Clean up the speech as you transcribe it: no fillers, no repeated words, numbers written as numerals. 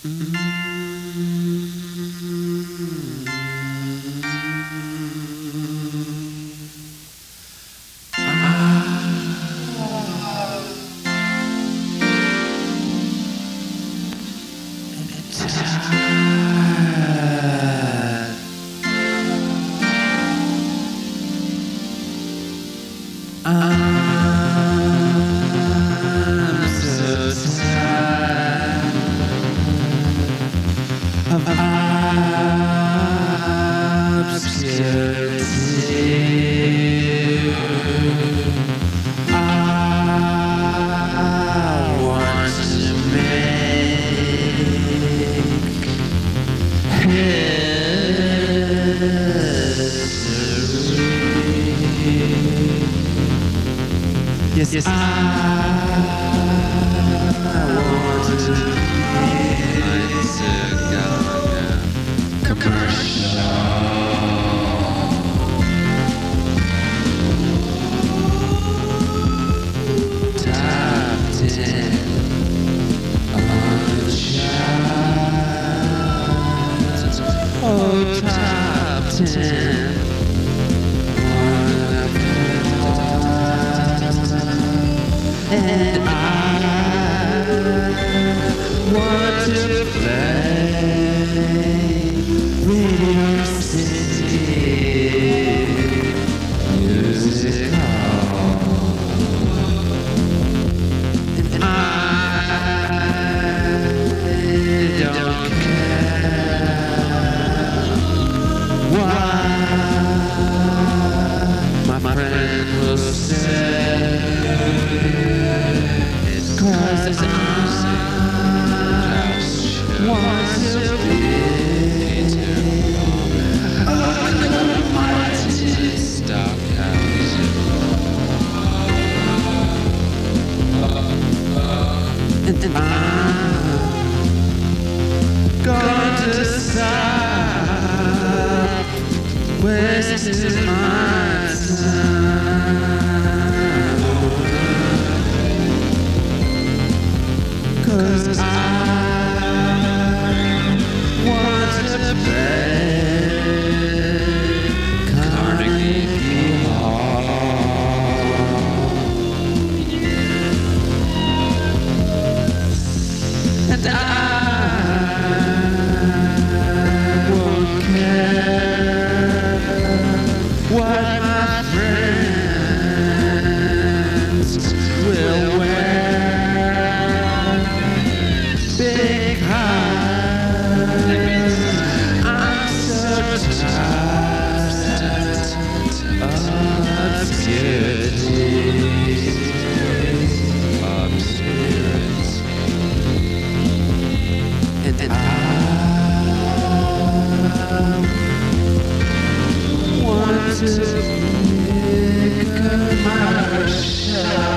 Yes, I want to be commercial. Top 10 on the chart. Oh, top 10. And I want to play Radio City Music Hall. And I don't care what my friend will say. 'Cause I want to be a mighty stockhouse. And I'm going to stop wasting my time. 'Cause I want to play Carnegie Hall. And I won't care what my friends will wear. Big eyes, I'm so tired of obscurity. And I want to be a commercial.